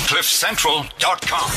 CliffCentral.com.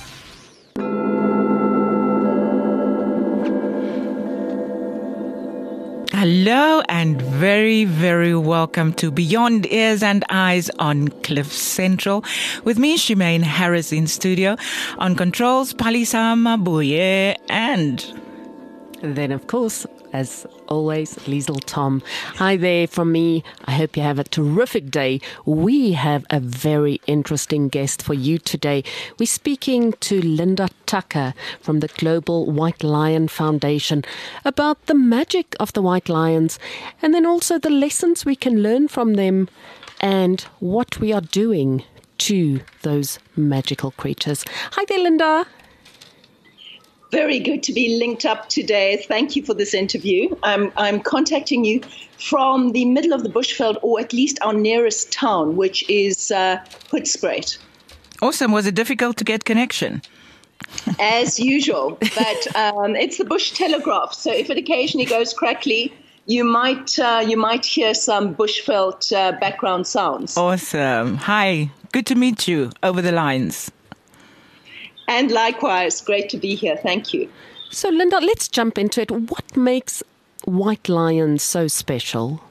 Hello and very, very welcome to Beyond Ears and Eyes on Cliff Central. With me, Shemaine Harris in studio. On controls, Palisa Mabuye, and then, of course, as always, Liesl Tom. Hi there from me. I hope you have a terrific day. We have a very interesting guest for you today. We're speaking to Linda Tucker from the Global White Lion Foundation about the magic of the white lions and then also the lessons we can learn from them and what we are doing to those magical creatures. Hi there, Linda. Very good to be linked up today. Thank you for this interview. I'm contacting you from the middle of the bushveld, or at least our nearest town, which is Hoedspruit. Awesome. Was it difficult to get connection? As usual, but it's the Bush Telegraph. So if it occasionally goes crackly, you might hear some bushveld background sounds. Awesome. Hi. Good to meet you over the lines. And likewise, great to be here. Thank you. So, Linda, let's jump into it. What makes white lions so special?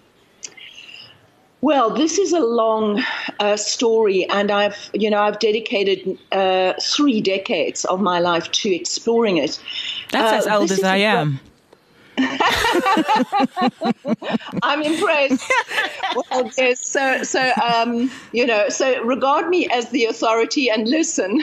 Well, this is a long story, and I've dedicated 3 decades of my life to exploring it. That's as old as I am. I'm impressed. Well, yes. So regard me as the authority and listen.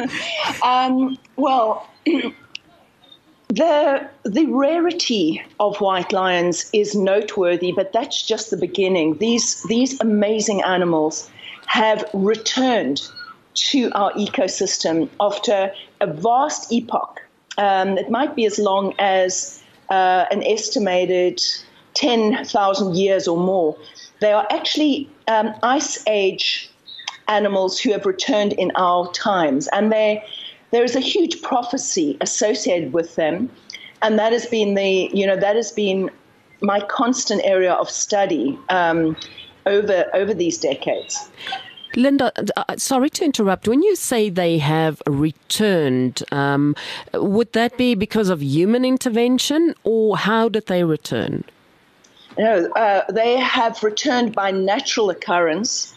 The rarity of white lions is noteworthy, but that's just the beginning. These amazing animals have returned to our ecosystem after a vast epoch. It might be as long as an estimated 10,000 years or more. They are actually Ice Age animals who have returned in our times. And there is a huge prophecy associated with them. And that has been my constant area of study over these decades. Linda, sorry to interrupt. When you say they have returned, would that be because of human intervention, or how did they return? No, they have returned by natural occurrence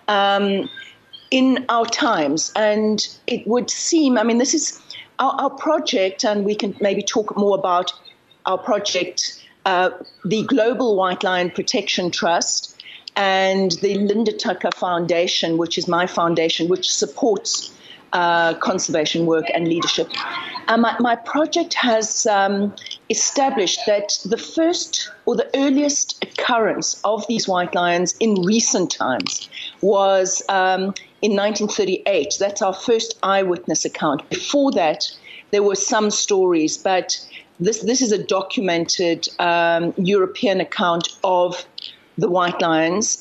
in our times. And it would seem, this is our project, and we can maybe talk more about our project, the Global White Lion Protection Trust, and the Linda Tucker Foundation, which is my foundation, which supports conservation work and leadership. My project has established that the first or the earliest occurrence of these white lions in recent times was in 1938. That's our first eyewitness account. Before that, there were some stories, but this is a documented European account of the white lions,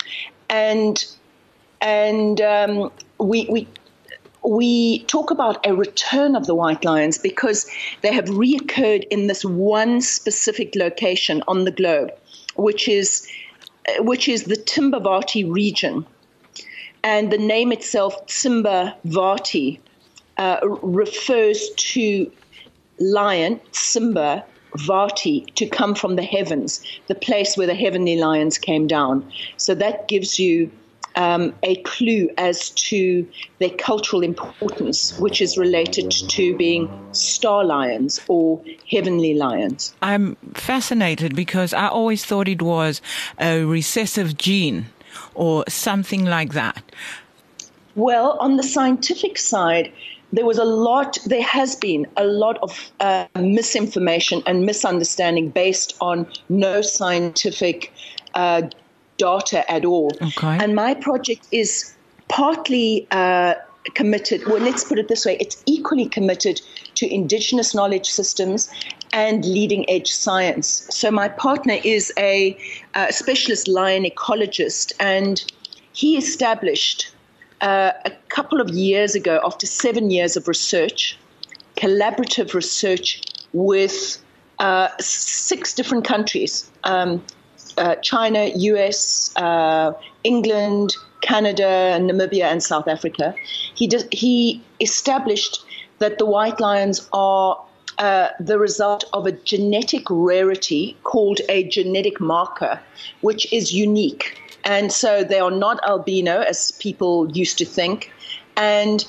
we talk about a return of the white lions because they have reoccurred in this one specific location on the globe, which is the Timbavati region, and the name itself, Timbavati, refers to lion, Simba, Vati, to come from the heavens, the place where the heavenly lions came down. So that gives you a clue as to their cultural importance, which is related to being star lions or heavenly lions. I'm fascinated because I always thought it was a recessive gene or something like that. Well, on the scientific side, there has been a lot of misinformation and misunderstanding based on no scientific data at all. Okay. And my project is partly committed, well, let's put it this way, it's equally committed to indigenous knowledge systems and leading edge science. So my partner is a specialist lion ecologist, and he established a couple of years ago, after 7 years of research, collaborative research with 6 different countries, China, US, England, Canada, Namibia, and South Africa. He established that the white lions are the result of a genetic rarity called a genetic marker, which is unique. And so they are not albino, as people used to think. And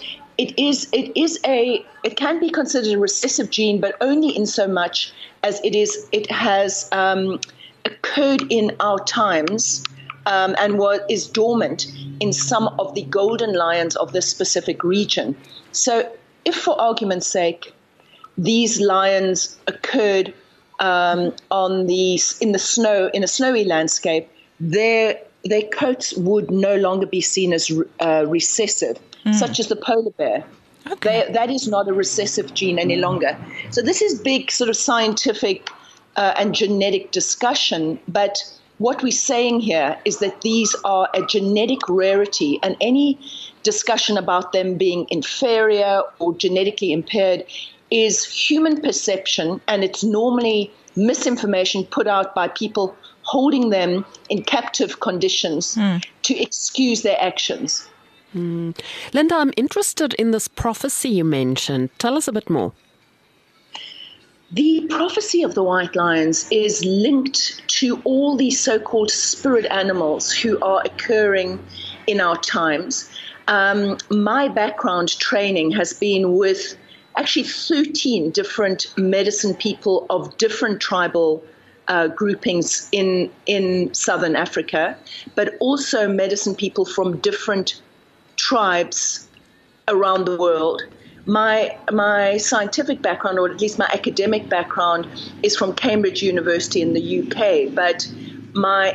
it can be considered a recessive gene, but only in so much as it has occurred in our times and is dormant in some of the golden lions of this specific region. So if, for argument's sake, these lions occurred in a snowy landscape, their coats would no longer be seen as recessive, such as the polar bear. Okay. That is not a recessive gene any longer. So this is big sort of scientific and genetic discussion, but what we're saying here is that these are a genetic rarity, and any discussion about them being inferior or genetically impaired is human perception, and it's normally misinformation put out by people holding them in captive conditions to excuse their actions. Linda, I'm interested in this prophecy you mentioned. Tell us a bit more. The prophecy of the white lions is linked to all these so-called spirit animals who are occurring in our times. My background training has been with actually 13 different medicine people of different tribal groupings in Southern Africa, but also medicine people from different tribes around the world. My scientific background, or at least my academic background, is from Cambridge University in the UK, but my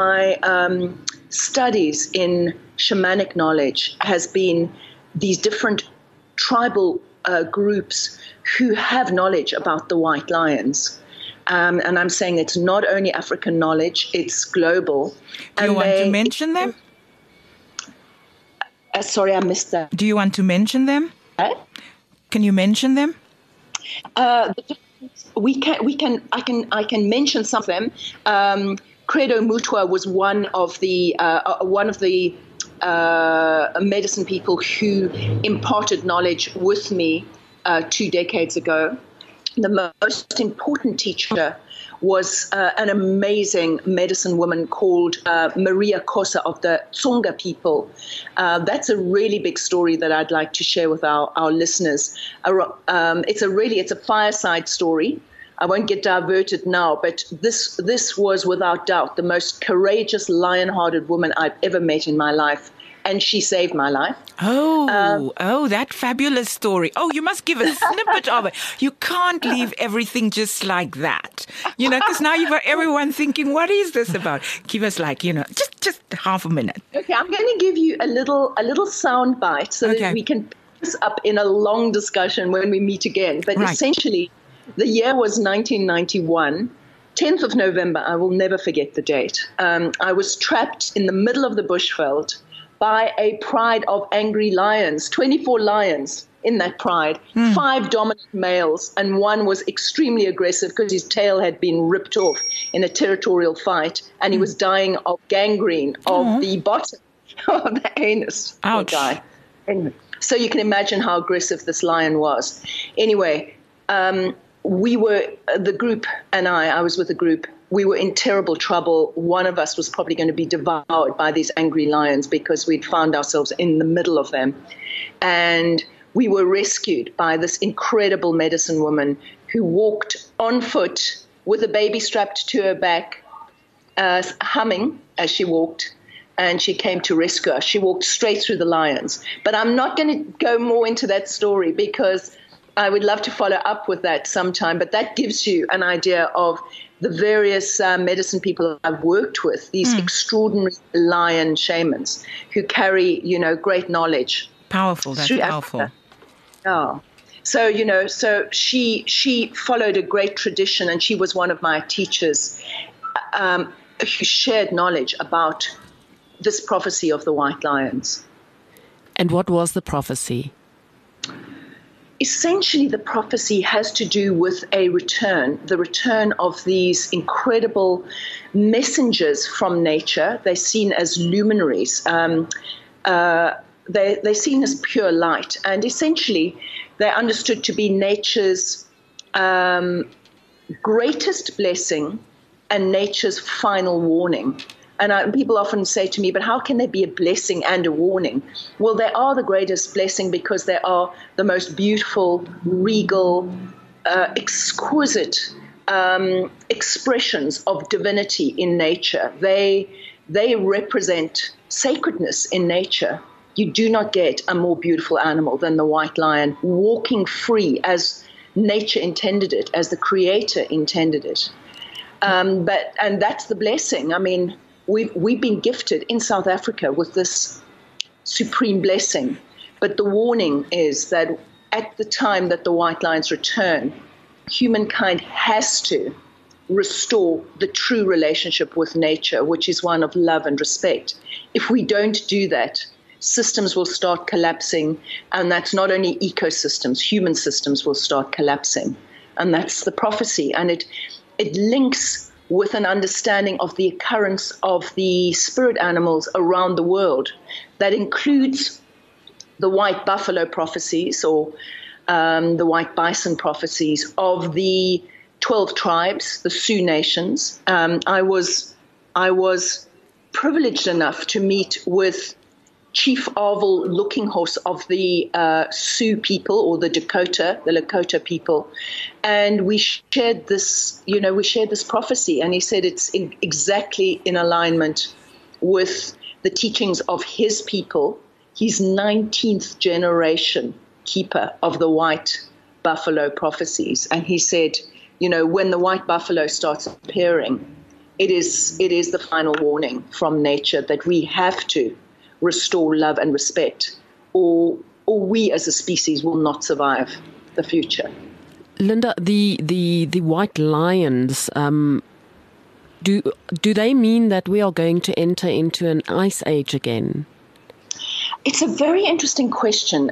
studies in shamanic knowledge has been these different tribal groups who have knowledge about the white lions. And I'm saying it's not only African knowledge, it's global. Do you want to mention them? Sorry, I missed that. Do you want to mention them? Can you mention them? I can mention some of them. Credo Mutwa was one of the medicine people who imparted knowledge with me 2 decades ago. The most important teacher was an amazing medicine woman called Maria Kosa of the Tsonga people. That's a really big story that I'd like to share with our listeners. It's a fireside story. I won't get diverted now, but this was without doubt the most courageous, lion-hearted woman I've ever met in my life. And she saved my life. That fabulous story. Oh, you must give a snippet of it. You can't leave everything just like that. Because now you've got everyone thinking, what is this about? Give us just half a minute. Okay, I'm going to give you a little sound bite so that we can pick this up in a long discussion when we meet again. But essentially, the year was 1991. 10th of November, I will never forget the date. I was trapped in the middle of the bushveld by a pride of angry lions, 24 lions in that pride, 5 dominant males, and one was extremely aggressive because his tail had been ripped off in a territorial fight, and he was dying of gangrene of the bottom of the anus. Ouch. Guy. Anyway, so you can imagine how aggressive this lion was. Anyway, we were, the group and I was with a group, we were in terrible trouble. One of us was probably going to be devoured by these angry lions because we'd found ourselves in the middle of them. And we were rescued by this incredible medicine woman who walked on foot with a baby strapped to her back, humming as she walked, and she came to rescue us. She walked straight through the lions. But I'm not going to go more into that story because I would love to follow up with that sometime. But that gives you an idea of the various medicine people I've worked with, these extraordinary lion shamans who carry, great knowledge. Powerful, that's powerful. Africa. Yeah. So, so she followed a great tradition, and she was one of my teachers who shared knowledge about this prophecy of the white lions. And what was the prophecy? essentially the prophecy has to do with the return of these incredible messengers from nature. They're seen as luminaries. They're seen as pure light, and essentially they're understood to be nature's greatest blessing and nature's final warning. And people often say to me, but how can there be a blessing and a warning? Well, they are the greatest blessing because they are the most beautiful, regal, exquisite expressions of divinity in nature. They represent sacredness in nature. You do not get a more beautiful animal than the white lion, walking free as nature intended it, as the Creator intended it. And that's the blessing. I mean, we've been gifted in South Africa with this supreme blessing. But the warning is that at the time that the white lions return, humankind has to restore the true relationship with nature, which is one of love and respect. If we don't do that, systems will start collapsing, and that's not only ecosystems, human systems will start collapsing. And that's the prophecy. And it links with an understanding of the occurrence of the spirit animals around the world. That includes the white buffalo prophecies or the white bison prophecies of the 12 tribes, the Sioux nations. I was privileged enough to meet with Chief Arvel Lookinghorse of the Sioux people, or the Lakota people, and we shared this prophecy, and he said it's exactly in alignment with the teachings of his people. He's 19th generation keeper of the white buffalo prophecies, and he said, when the white buffalo starts appearing, it is the final warning from nature that we have to restore love and respect, or we as a species will not survive the future. Linda, the white lions, do they mean that we are going to enter into an ice age again? It's a very interesting question.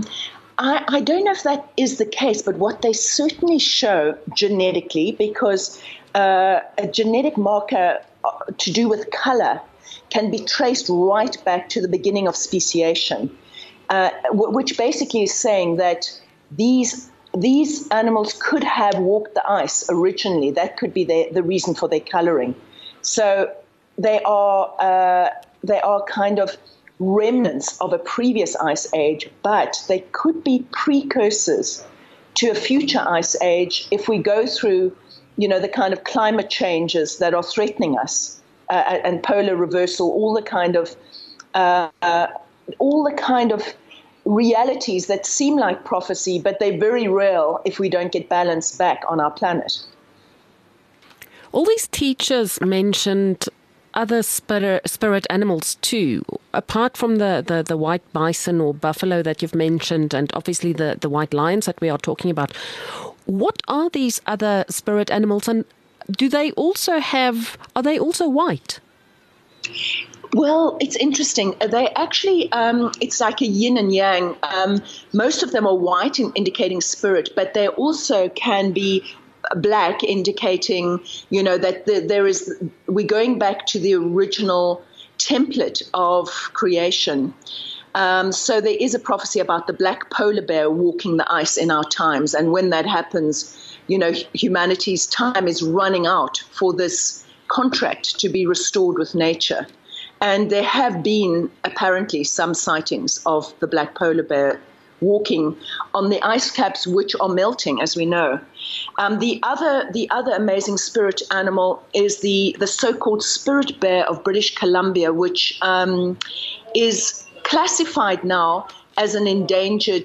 I don't know if that is the case, but what they certainly show genetically, because a genetic marker to do with color can be traced right back to the beginning of speciation, which basically is saying that these animals could have walked the ice originally. That could be the reason for their coloring. So they are kind of remnants of a previous ice age, but they could be precursors to a future ice age if we go through, the kind of climate changes that are threatening us. And polar reversal, all the kind of realities that seem like prophecy, but they're very real if we don't get balance back on our planet. All these teachers mentioned other spirit animals too, apart from the white bison or buffalo that you've mentioned, and obviously the white lions that we are talking about. What are these other spirit animals, and are they also white? Well, it's interesting. They actually, it's like a yin and yang. Most of them are white, indicating spirit, but they also can be black, indicating, that we're going back to the original template of creation. So there is a prophecy about the black polar bear walking the ice in our times. And when that happens, humanity's time is running out for this contract to be restored with nature. And there have been apparently some sightings of the black polar bear walking on the ice caps, which are melting, as we know. The other amazing spirit animal is the so-called spirit bear of British Columbia, which is classified now as an endangered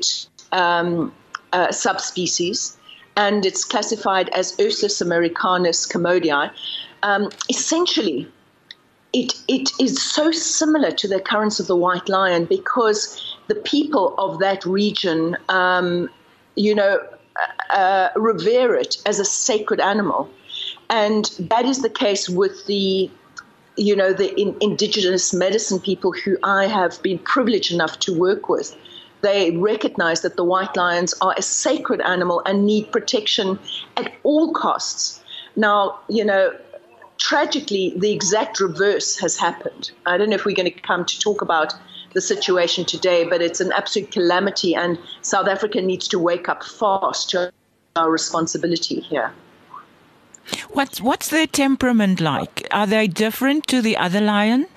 subspecies, and it's classified as Ursus americanus commodii. Essentially, it is so similar to the occurrence of the white lion because the people of that region, revere it as a sacred animal. And that is the case with the indigenous medicine people who I have been privileged enough to work with. They recognize that the white lions are a sacred animal and need protection at all costs. Now, tragically, the exact reverse has happened. I don't know if we're going to come to talk about the situation today, but it's an absolute calamity, and South Africa needs to wake up fast to our responsibility here. What's their temperament like? Are they different to the other lions?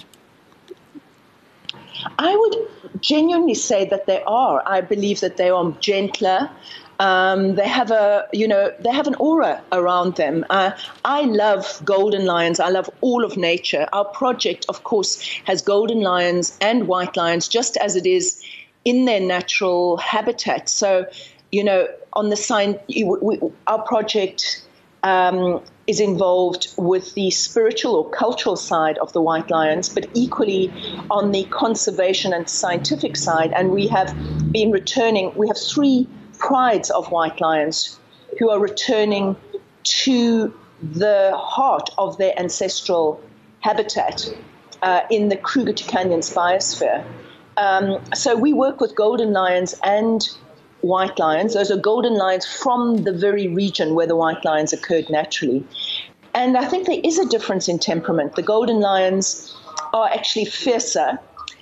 I would genuinely say that they are. I believe that they are gentler. They have an aura around them. I love golden lions. I love all of nature. Our project, of course, has golden lions and white lions, just as it is in their natural habitat. So, on the sign, our project is involved with the spiritual or cultural side of the white lions, but equally on the conservation and scientific side. And we have been returning. We have 3 prides of white lions who are returning to the heart of their ancestral habitat in the Kruger-Tukanyan's biosphere. So we work with golden lions and white lions. Those are golden lions from the very region where the white lions occurred naturally. And I think there is a difference in temperament. The golden lions are actually fiercer,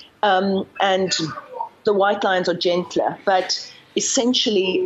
and the white lions are gentler. But essentially,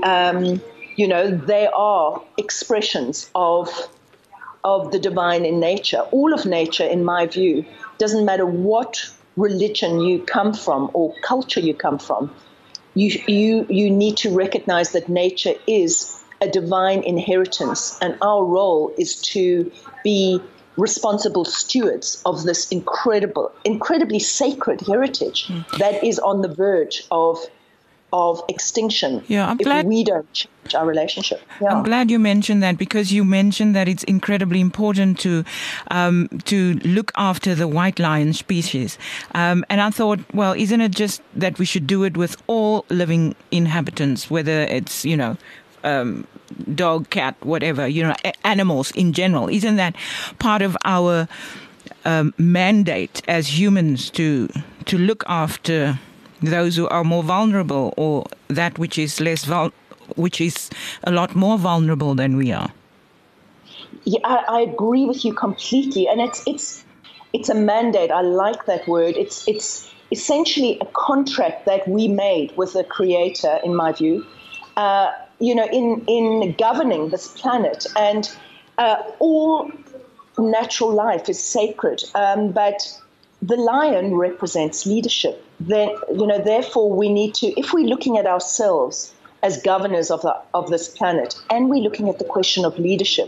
they are expressions of the divine in nature. All of nature, in my view, doesn't matter what religion you come from or culture you come from. You need to recognize that nature is a divine inheritance, and our role is to be responsible stewards of this incredibly sacred heritage that is on the verge of extinction. Yeah, I'm glad we don't change our relationship. Yeah. I'm glad you mentioned that, because you mentioned that it's incredibly important to look after the white lion species. And I thought, well, isn't it just that we should do it with all living inhabitants, whether it's, dog, cat, whatever, animals in general? Isn't that part of our mandate as humans to look after those who are more vulnerable, or that which is which is a lot more vulnerable than we are? Yeah, I agree with you completely, and it's a mandate. I like that word. It's essentially a contract that we made with the Creator, in my view. In governing this planet, and all natural life is sacred, but the lion represents leadership. Therefore, we need to, if we're looking at ourselves as governors of this planet, and we're looking at the question of leadership,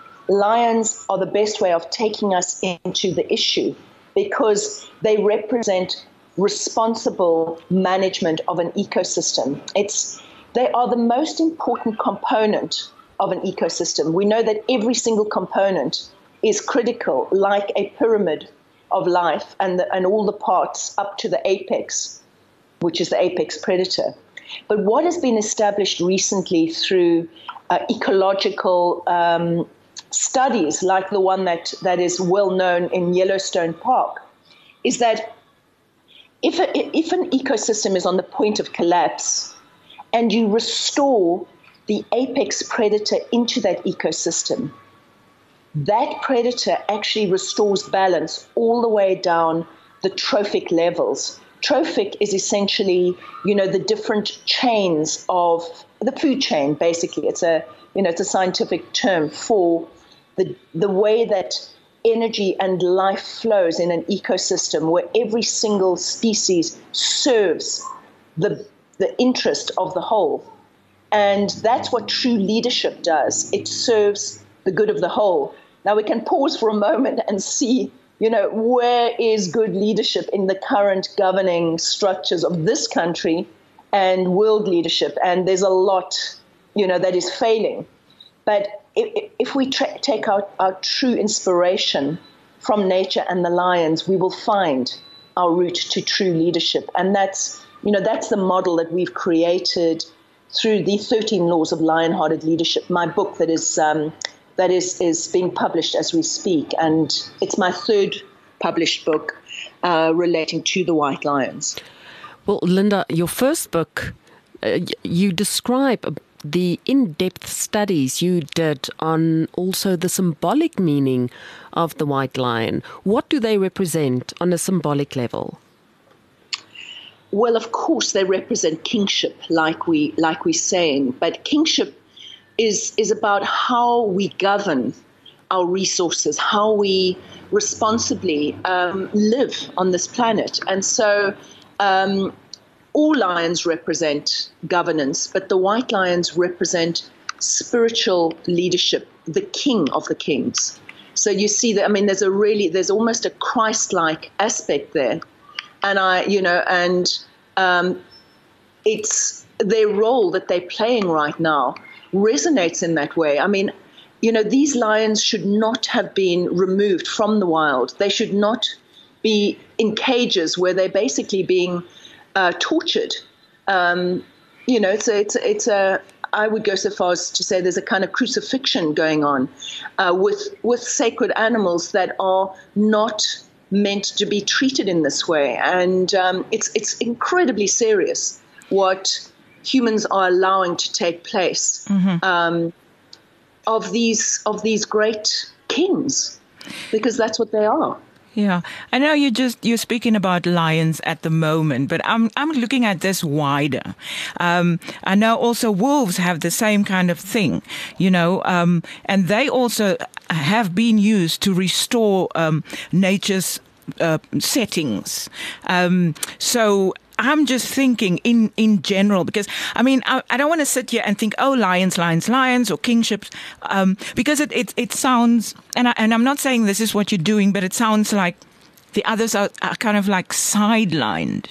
lions are the best way of taking us into the issue, because they represent responsible management of an ecosystem. They are the most important component of an ecosystem. We know that every single component is critical, like a pyramid of life, and all the parts up to the apex, which is the apex predator. But what has been established recently through ecological studies, like the one that is well known in Yellowstone Park, is that if an ecosystem is on the point of collapse, and you restore the apex predator into that ecosystem, that predator actually restores balance all the way down the trophic levels. Trophic is essentially, the different chains of the food chain, basically. It's a scientific term for the way that energy and life flows in an ecosystem, where every single species serves the interest of the whole. And that's what true leadership does. It serves the good of the whole. Now we can pause for a moment and see, where is good leadership in the current governing structures of this country and world leadership. And there's a lot, that is failing. But if we take our true inspiration from nature and the lions, we will find our route to true leadership. And that's the model that we've created through the 13 Laws of Lion-Hearted Leadership, my book that is being published as we speak. And it's my 3rd published book relating to the white lions. Well, Linda, your first book, you describe the in-depth studies you did on also the symbolic meaning of the white lion. What do they represent on a symbolic level? Well, of course, they represent kingship, like we're saying. But kingship is about how we govern our resources, how we responsibly live on this planet. And so all lions represent governance, but the white lions represent spiritual leadership, the king of the kings. So you see that, I mean, there's almost a Christ-like aspect there. And it's their role that they're playing right now resonates in that way. I mean, these lions should not have been removed from the wild. They should not be in cages where they're basically being tortured. It's a. I would go so far as to say there's a kind of crucifixion going on with sacred animals that are not meant to be treated in this way, and it's incredibly serious what humans are allowing to take place of these great kings, because that's what they are. Yeah, I know you're speaking about lions at the moment, but I'm looking at this wider. I know also wolves have the same kind of thing, and they also have been used to restore nature's settings. So I'm just thinking in general, because I mean I don't want to sit here and think, oh, lions or kingships, because it sounds, and I'm not saying this is what you're doing, but it sounds like the others are kind of like sidelined.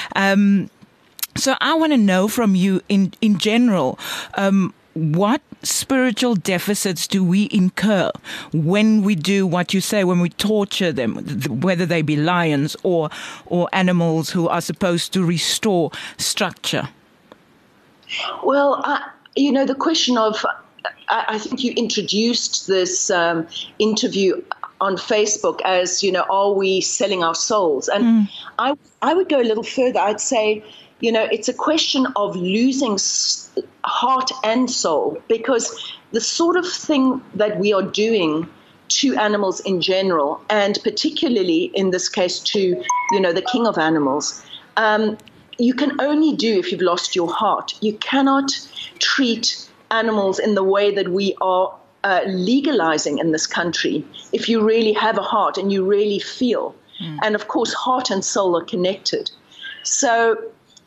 So I want to know from you in general, what spiritual deficits do we incur when we do what you say, when we torture them, whether they be lions or animals who are supposed to restore structure? Well, the question of, I think you introduced this interview on Facebook as, are we selling our souls? And I would go a little further. I'd say, it's a question of losing heart and soul, because the sort of thing that we are doing to animals in general, and particularly in this case to, the king of animals, you can only do if you've lost your heart. You cannot treat animals in the way that we are legalizing in this country if you really have a heart and you really feel. And of course, heart and soul are connected. So,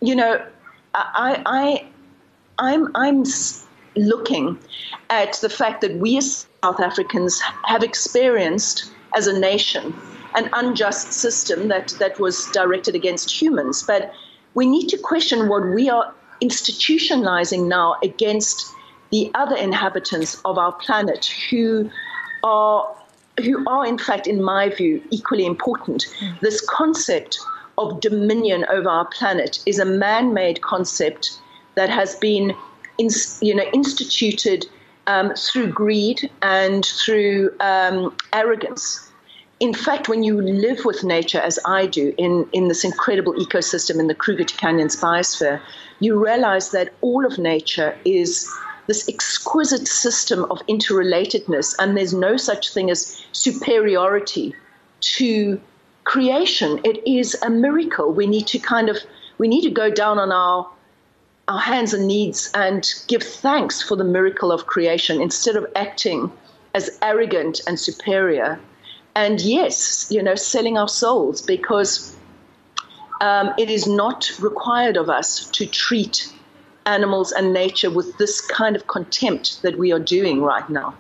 I'm looking at the fact that we as South Africans have experienced as a nation an unjust system that was directed against humans. But we need to question what we are institutionalizing now against the other inhabitants of our planet who are in fact, in my view, equally important. This concept of dominion over our planet is a man-made concept that has been, instituted through greed and through arrogance. In fact, when you live with nature, as I do, in this incredible ecosystem in the Kruger Canyons biosphere, you realize that all of nature is this exquisite system of interrelatedness, and there's no such thing as superiority to creation. It is a miracle. We need to go down on our hands and knees and give thanks for the miracle of creation instead of acting as arrogant and superior. And yes, selling our souls, because it is not required of us to treat animals and nature with this kind of contempt that we are doing right now.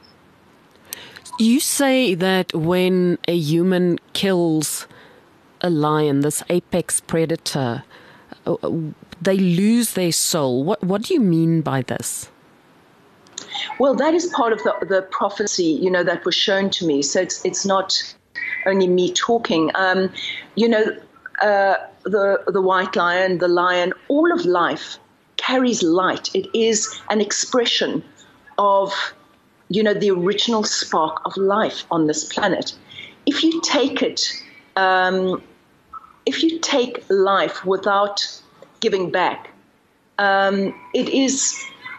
You say that when a human kills a lion, this apex predator, they lose their soul. What do you mean by this? Well, that is part of the prophecy, that was shown to me. So it's not only me talking. The white lion, the lion, all of life carries light. It is an expression of, the original spark of life on this planet. If you take it if you take life without giving back, it's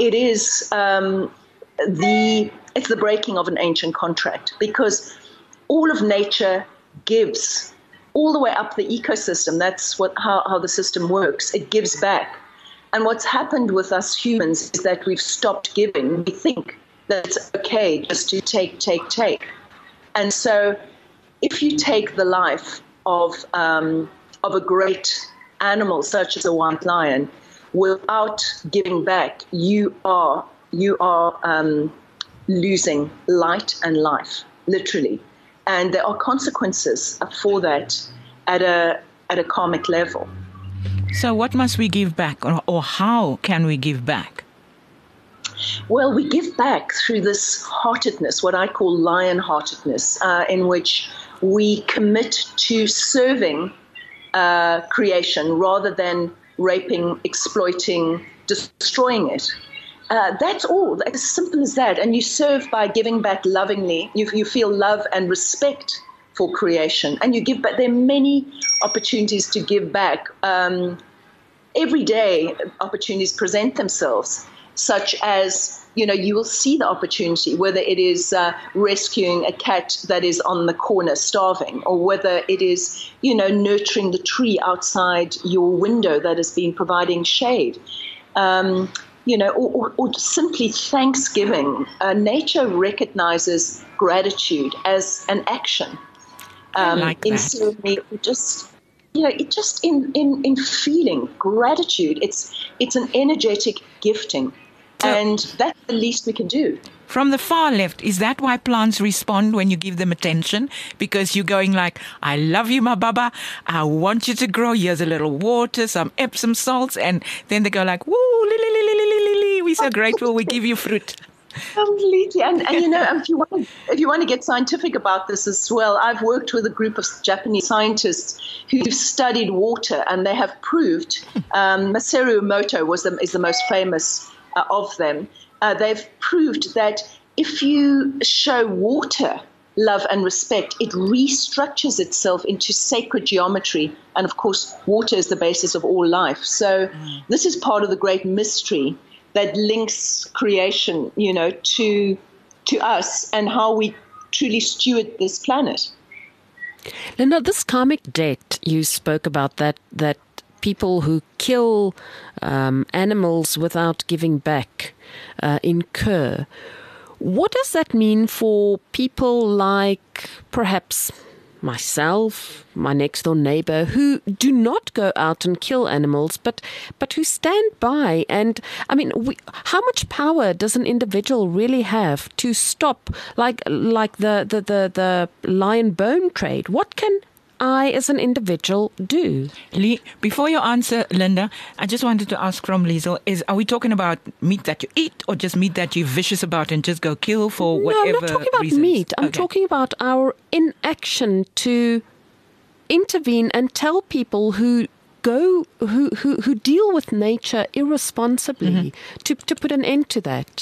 the breaking of an ancient contract, because all of nature gives all the way up the ecosystem. That's how the system works. It gives back. And what's happened with us humans is that we've stopped giving. We think that it's okay just to take. And so if you take the life of a great animal such as a white lion without giving back, you are losing light and life, literally. And there are consequences for that at a karmic level. So what must we give back, or how can we give back? Well, we give back through this heartedness, what I call lion-heartedness, in which we commit to serving creation rather than raping, exploiting, destroying it. That's all, as simple as that. And you serve by giving back lovingly. You feel love and respect for creation, and you give back. There are many opportunities to give back. Every day, opportunities present themselves, such as, you will see the opportunity, whether it is rescuing a cat that is on the corner starving, or whether it is, nurturing the tree outside your window that has been providing shade. Or simply thanksgiving. Nature recognizes gratitude as an action. In ceremony, in feeling gratitude. It's an energetic gifting, and that's the least we can do. From the far left, is that why plants respond when you give them attention? Because you're going like, I love you, my baba. I want you to grow. Here's a little water, some Epsom salts. And then they go like, woo, we're so grateful. We give you fruit. Completely. And if you want to get scientific about this as well, I've worked with a group of Japanese scientists who've studied water, and they have proved, Masaru Emoto is the most famous of them. They've proved that if you show water love and respect, it restructures itself into sacred geometry. And of course, water is the basis of all life. So this is part of the great mystery that links creation, to us and how we truly steward this planet. Linda, this karmic debt, you spoke about that people who kill animals without giving back incur. What does that mean for people like perhaps myself, my next door neighbor, who do not go out and kill animals, but who stand by? And I mean, how much power does an individual really have to stop, like the lion bone trade? What can I, as an individual, do? Before you answer, Linda, I just wanted to ask from Liesl, are we talking about meat that you eat, or just meat that you're vicious about and just go kill for whatever reasons? No, I'm not talking about meat. I'm talking about our inaction to intervene and tell people who deal with nature irresponsibly to put an end to that.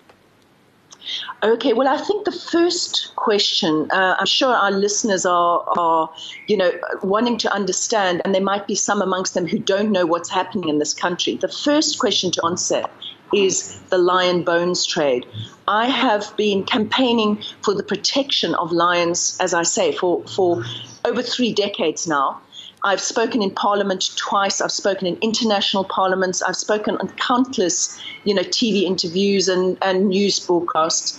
Okay, well, I think the first question, I'm sure our listeners are wanting to understand, and there might be some amongst them who don't know what's happening in this country. The first question to answer is the lion bones trade. I have been campaigning for the protection of lions, as I say, for over 3 decades now. I've spoken in Parliament twice. I've spoken in international parliaments. I've spoken on countless, TV interviews and news broadcasts.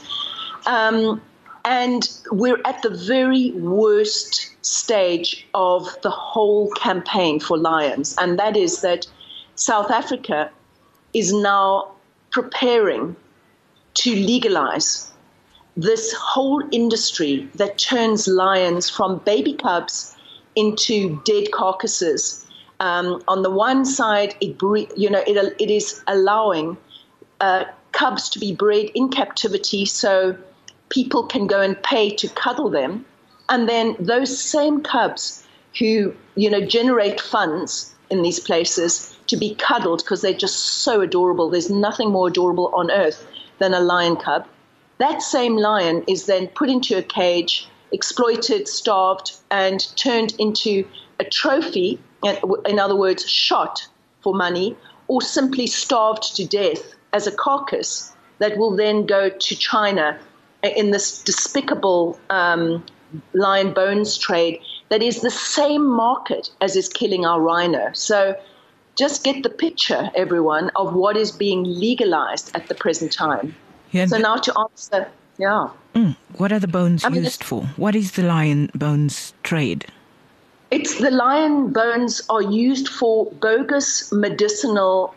And we're at the very worst stage of the whole campaign for lions. And that is that South Africa is now preparing to legalize this whole industry that turns lions from baby cubs into dead carcasses. On the one side, it is allowing cubs to be bred in captivity, so people can go and pay to cuddle them, and then those same cubs who generate funds in these places to be cuddled because they're just so adorable. There's nothing more adorable on earth than a lion cub. That same lion is then put into a cage, exploited, starved, and turned into a trophy, in other words, shot for money, or simply starved to death as a carcass that will then go to China in this despicable lion bones trade that is the same market as is killing our rhino. So just get the picture, everyone, of what is being legalized at the present time. Yeah, so now to answer, what are the bones used for? What is the lion bones trade? It's the lion bones are used for bogus medicinal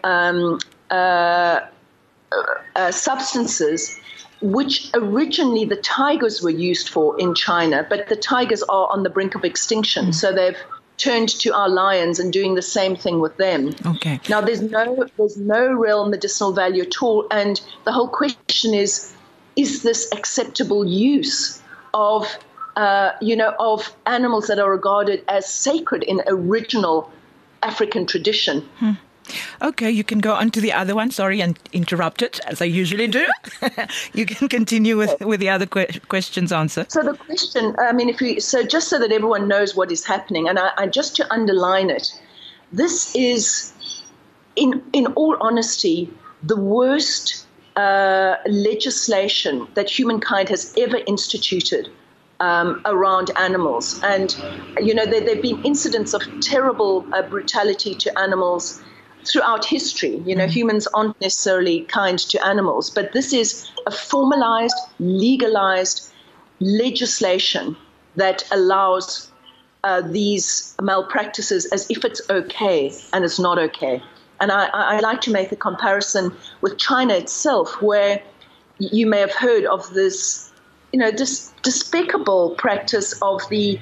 substances, which originally the tigers were used for in China, but the tigers are on the brink of extinction, so they've turned to our lions and doing the same thing with them. Okay. Now there's no real medicinal value at all, and the whole question is this acceptable use of of animals that are regarded as sacred in original African tradition? Okay, you can go on to the other one. Sorry, and interrupt it, as I usually do. You can continue with the other questions answered. So the question, just so that everyone knows what is happening, and I just to underline it, this is, in all honesty, the worst legislation that humankind has ever instituted around animals. And, there have been incidents of terrible brutality to animals throughout history. Humans aren't necessarily kind to animals, but this is a formalized, legalized legislation that allows these malpractices as if it's okay, and it's not okay. And I like to make a comparison with China itself, where you may have heard of this, this despicable practice of the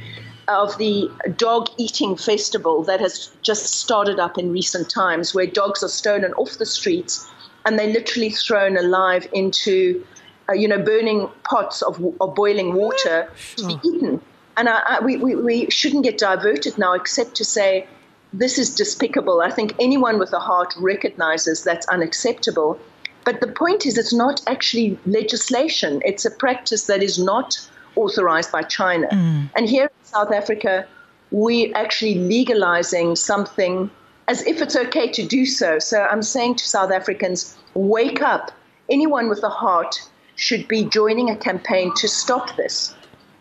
dog eating festival that has just started up in recent times, where dogs are stolen off the streets and they're literally thrown alive into, burning pots of boiling water to be eaten. And we shouldn't get diverted now, except to say this is despicable. I think anyone with a heart recognizes that's unacceptable. But the point is, it's not actually legislation. It's a practice that is not authorized by China. And here in South Africa, we're actually legalizing something as if it's okay to do so. So I'm saying to South Africans, wake up. Anyone with a heart should be joining a campaign to stop this.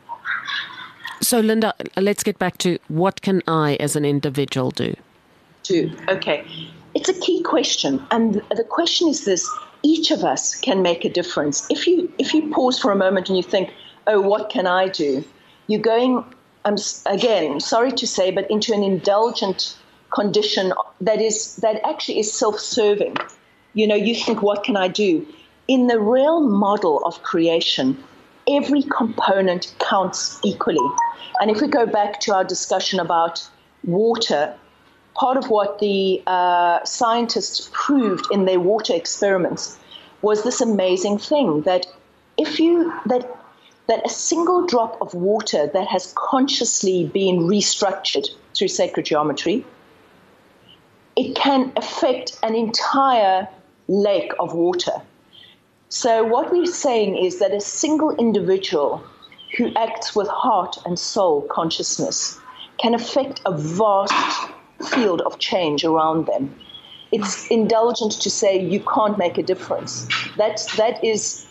So, Linda, let's get back to what can I as an individual do? Okay. It's a key question. And the question is this: each of us can make a difference. If you pause for a moment and you think, oh, what can I do? You're going, again, sorry to say, but into an indulgent condition that actually is self-serving. You think, what can I do? In the real model of creation, every component counts equally. And if we go back to our discussion about water, part of what the scientists proved in their water experiments was this amazing thing that that a single drop of water that has consciously been restructured through sacred geometry, it can affect an entire lake of water. So what we're saying is that a single individual who acts with heart and soul consciousness can affect a vast field of change around them. It's indulgent to say you can't make a difference. That is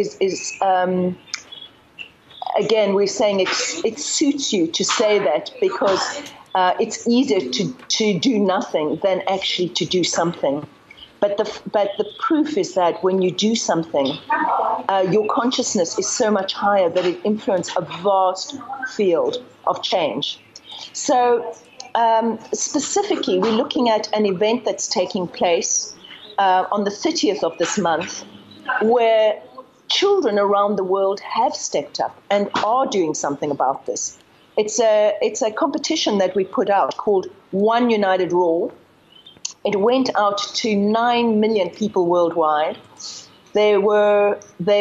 again, we're saying it suits you to say that because it's easier to do nothing than actually to do something. But the proof is that when you do something, your consciousness is so much higher that it influences a vast field of change. So specifically, we're looking at an event that's taking place on the 30th of this month, where children around the world have stepped up and are doing something about this. It's a competition that we put out called One United Roar. It went out to 9 million people worldwide. There were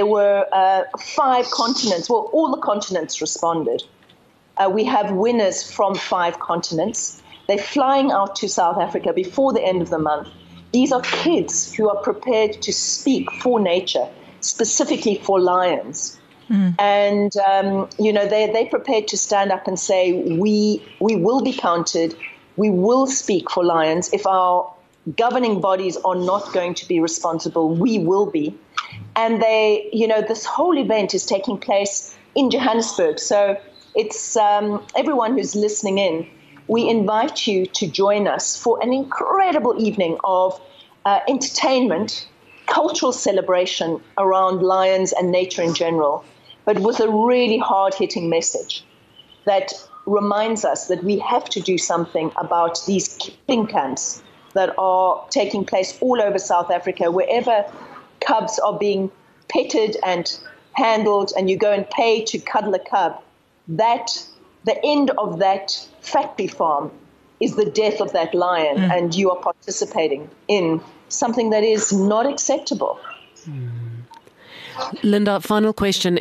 5 continents. Well, all the continents responded. We have winners from 5 continents. They're flying out to South Africa before the end of the month. These are kids who are prepared to speak for nature, specifically for lions. And, they're prepared to stand up and say, we will be counted. We will speak for lions. If our governing bodies are not going to be responsible, we will be. And this whole event is taking place in Johannesburg. So it's everyone who's listening in, we invite you to join us for an incredible evening of entertainment, cultural celebration around lions and nature in general, but with a really hard-hitting message that reminds us that we have to do something about these killing camps that are taking place all over South Africa, wherever cubs are being petted and handled, and you go and pay to cuddle a cub. That the end of that factory farm is the death of that lion, and you are participating in something that is not acceptable. Linda, final question.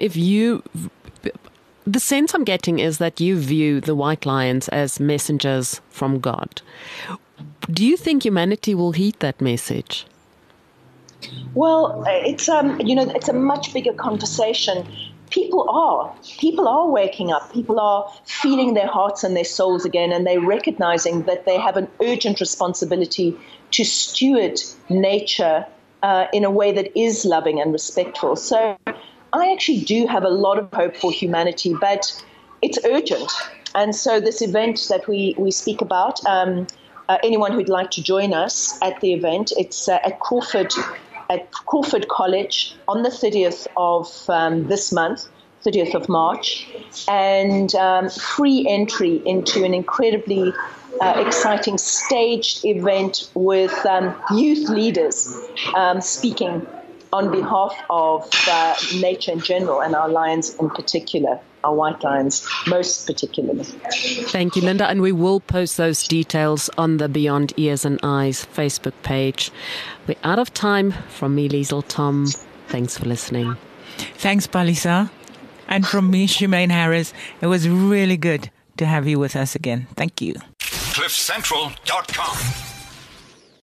The sense I'm getting is that you view the white lions as messengers from God. Do you think humanity will heed that message? Well, it's a much bigger conversation. People are waking up. People are feeling their hearts and their souls again, and they're recognizing that they have an urgent responsibility to steward nature in a way that is loving and respectful. So I actually do have a lot of hope for humanity, but it's urgent. And so this event that we speak about, anyone who'd like to join us at the event, it's at Crawford College on the 30th of this month, 30th of March, and free entry into an incredibly exciting staged event with youth leaders speaking on behalf of nature in general and our lions in particular, our white lions most particularly. Thank you, Linda. And we will post those details on the Beyond Ears and Eyes Facebook page. We're out of time. From me, Liesl Tom, thanks for listening. Thanks, Palisa. And from me, Shemaine Harris, it was really good to have you with us again. Thank you. CliffCentral.com